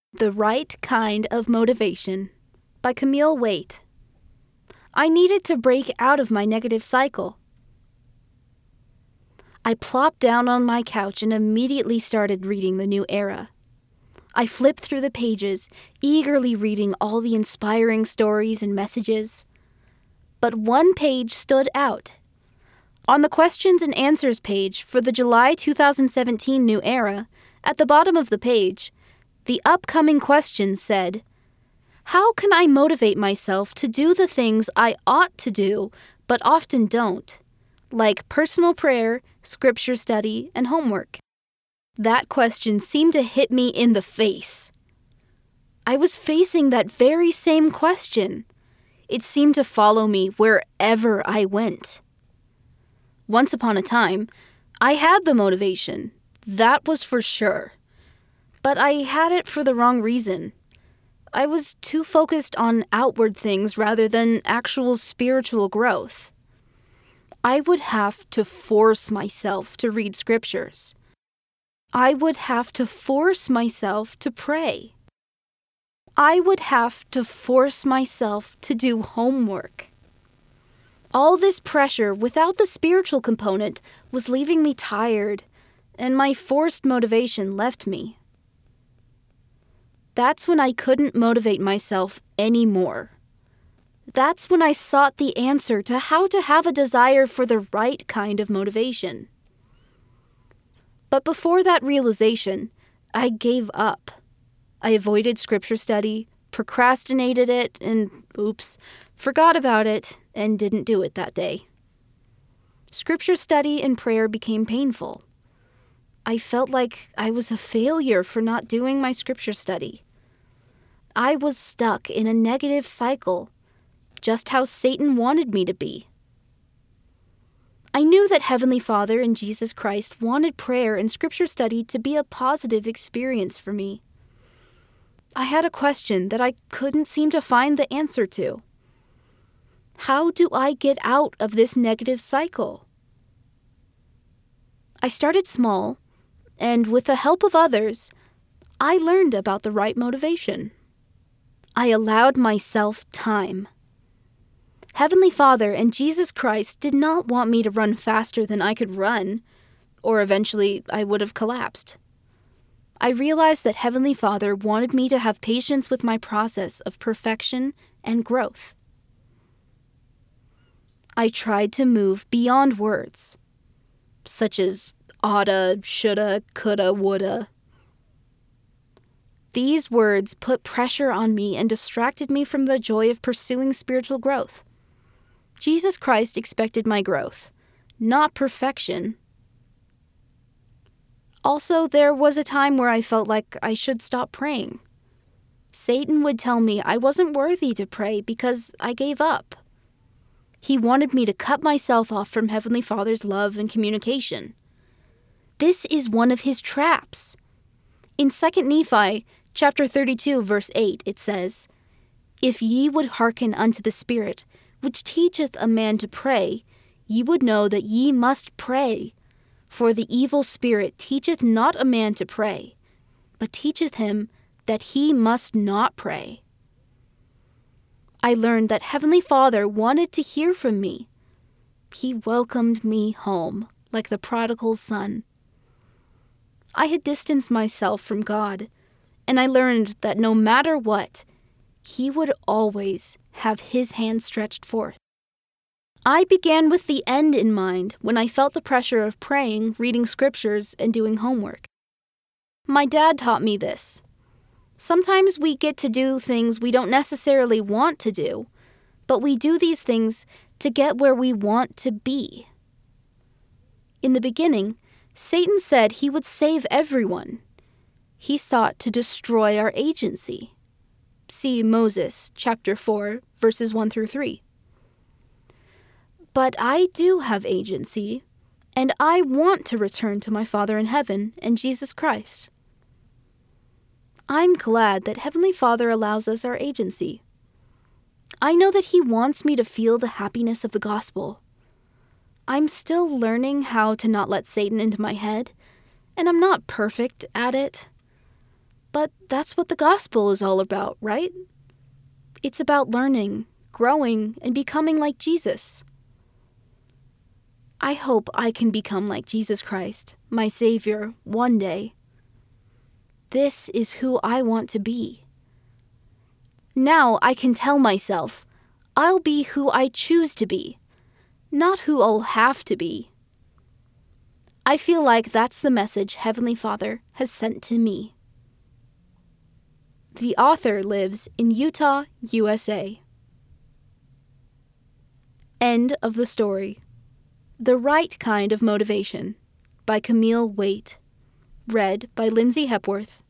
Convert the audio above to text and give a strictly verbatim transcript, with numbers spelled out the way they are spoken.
The Right Kind of Motivation by Camille Waite. I needed to break out of my negative cycle. I plopped down on my couch and immediately started reading The New Era. I flipped through the pages, eagerly reading all the inspiring stories and messages. But one page stood out. On the questions and answers page for the July two thousand seventeen New Era, at the bottom of the page, the upcoming question said, "How can I motivate myself to do the things I ought to do, but often don't, like personal prayer, scripture study, and homework?" That question seemed to hit me in the face. I was facing that very same question. It seemed to follow me wherever I went. Once upon a time, I had the motivation. That was for sure. But I had it for the wrong reason. I was too focused on outward things rather than actual spiritual growth. I would have to force myself to read scriptures. I would have to force myself to pray. I would have to force myself to do homework. All this pressure without the spiritual component was leaving me tired, and my forced motivation left me. That's when I couldn't motivate myself anymore. That's when I sought the answer to how to have a desire for the right kind of motivation. But before that realization, I gave up. I avoided scripture study, procrastinated it, and, oops, forgot about it, and didn't do it that day. Scripture study and prayer became painful. I felt like I was a failure for not doing my scripture study. I was stuck in a negative cycle, just how Satan wanted me to be. I knew that Heavenly Father and Jesus Christ wanted prayer and scripture study to be a positive experience for me. I had a question that I couldn't seem to find the answer to. How do I get out of this negative cycle? I started small, and with the help of others, I learned about the right motivation. I allowed myself time. Heavenly Father and Jesus Christ did not want me to run faster than I could run, or eventually I would have collapsed. I realized that Heavenly Father wanted me to have patience with my process of perfection and growth. I tried to move beyond words, such as oughta, shoulda, coulda, woulda. These words put pressure on me and distracted me from the joy of pursuing spiritual growth. Jesus Christ expected my growth, not perfection. Also, there was a time where I felt like I should stop praying. Satan would tell me I wasn't worthy to pray because I gave up. He wanted me to cut myself off from Heavenly Father's love and communication. This is one of his traps. In Second Nephi, chapter thirty-two, verse eight, it says, "If ye would hearken unto the Spirit, which teacheth a man to pray, ye would know that ye must pray. For the evil spirit teacheth not a man to pray, but teacheth him that he must not pray." I learned that Heavenly Father wanted to hear from me. He welcomed me home, like the prodigal son. I had distanced myself from God, and I learned that no matter what, He would always have His hand stretched forth. I began with the end in mind when I felt the pressure of praying, reading scriptures, and doing homework. My dad taught me this. Sometimes we get to do things we don't necessarily want to do, but we do these things to get where we want to be. In the beginning, Satan said he would save everyone. He sought to destroy our agency. See Moses, chapter four, verses one through three. But I do have agency, and I want to return to my Father in heaven and Jesus Christ. I'm glad that Heavenly Father allows us our agency. I know that He wants me to feel the happiness of the gospel. I'm still learning how to not let Satan into my head, and I'm not perfect at it. But that's what the gospel is all about, right? It's about learning, growing, and becoming like Jesus. I hope I can become like Jesus Christ, my Savior, one day. This is who I want to be. Now I can tell myself, I'll be who I choose to be, not who I'll have to be. I feel like that's the message Heavenly Father has sent to me. The author lives in Utah, U S A. End of the story. The Right Kind of Motivation by Camille Waite. Read by Lindsay Hepworth.